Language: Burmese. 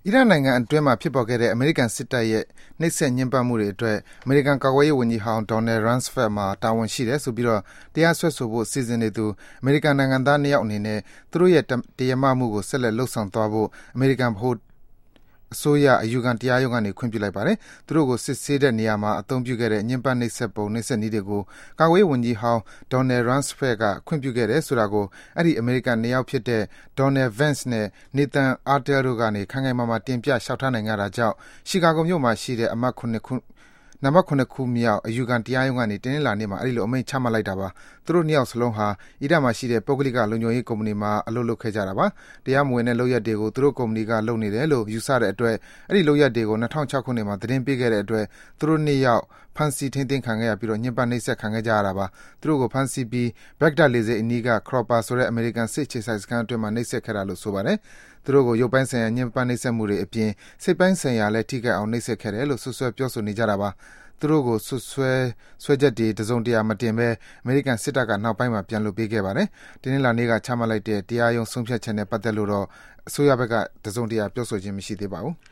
အီရတ်နိုင်ငံအတွင်းမှာဖြစ်ပေါ်ခဲ့တဲ့အမေရိကန်စစ်တပ်ရဲ့နှိပ်စက်ညှဉ်းပန်းမှုတွေအတွက်အမေရိကန်ကာကွယ်ရေးဝန်ကြီးဟောင်း Donald Rumsfeld မှာတာဝန်ရှိတယ်ဆိုပြီးတရားစွဲဆိုဖို့စီစဉ်နေသူအမေရိကန်နိုင်ငံသား ၂ ယောက်အနေနဲ့သူတို့ရဲ့တရားမမှုကိုဆက်လက်လုပ်ဆောင်သွားဖို့အမေရိကန်ဗဟိုအစိုးရအယူခံတရားရုံးကနေခွင့်ပြုလိုက်ပါတယ်။သူတို့ကိုစစ်ဆေးတဲ့နေရာမှာအသုံးပြုခဲ့တဲ့ညှဉ်းပန်းနှိပ်စက်ပုံနှိပ်စက်နည်းတွေကိုကာကွယ်ရေးဝန်ကြီးဟောင်း Donald Rumsfeld ကခွင့်ပြုခဲ့တယ်ဆိုတာကိုအဲဒီအမေရိကန် ၂ ယောက်ဖြစ်တဲ့ Donald Vance နဲ့ Nathan Ertel တို့ကနေခိုင်ခိုင်မာမာတင်ပြလျှောက်ထားနိုင်ခဲ့တာကြောင့်ရှီကာဂိုမြို့မှာရှိတဲ့အမှတ် နံပါတ် ၇ ခုမြောက်အယူခံတရားရုံးကနေတနင်္လာနေ့မှာအဲဒီလိုအမိန့်ချမှတ်လိုက်တာပါ။သူတို့ ၂ ယောက်စလုံးဟာအီရတ်မှာရှိတဲ့ပုဂ္ဂလိကလုံခြုံရေးကုမ္ပဏီမှာအလုပ်လုပ်ခဲ့ကြတာပါ။တရားမဝင်တဲ့လုပ်ရပ်တွေကိုသူတို့ကုမ္ပဏီကလုပ်နေတယ်လို့ယူဆတဲ့အတွက်အဲဒီလုပ်ရပ်တွေကို၂၀၀၆ ခုနှစ်မှာသတင်းပေးခဲ့တဲ့အတွက်သူတို့ ၂ ယောက်ဖမ်းဆီးထိန်းသိမ်းခံခဲ့ရပြီးညှဉ်းပန်းနှိပ်စက်ခံခဲ့ကြရတာပါ။သူတို့ကိုဖမ်းဆီးပြီး Baghdad လေဆိပ်အနီးက Cropper ဆိုတဲ့အမေရိကန်စစ်အခြေစိုက်စခန်းအတွင်းမှာနှိပ်စက်ခဲ့တာလို့ဆိုပါတယ်။သူတို့ကိုရုပ်ပိုင်းဆိုင်ရာညှဉ်းပန်းနှိပ်စက်မှုတွေအပြင်စိတ်ပိုင်းဆိုင်ရာလည်းထိခိုက်အောင်နှိပ်စက်ခဲ့တယ်လို့စွပ်စွဲပြောဆိုနေကြတာပါ။သူတို့ကိုစွဲချက်တွေတစုံတရာမတင်ဘဲအမေရိကန်စစ်တပ်ကနောက်ပိုင်းမှာပြန်လွှတ်ပေးခဲ့ပါတယ်။တနင်္လာနေ့ကချမှတ်လိုက်တဲ့တရားရုံးဆုံးဖြတ်ချက်နဲ့ပတ်သက်လို့တော့အစိုးရဘက်ကတစုံတရာပြောဆိုခြင်းမရှိသေးပါဘူး။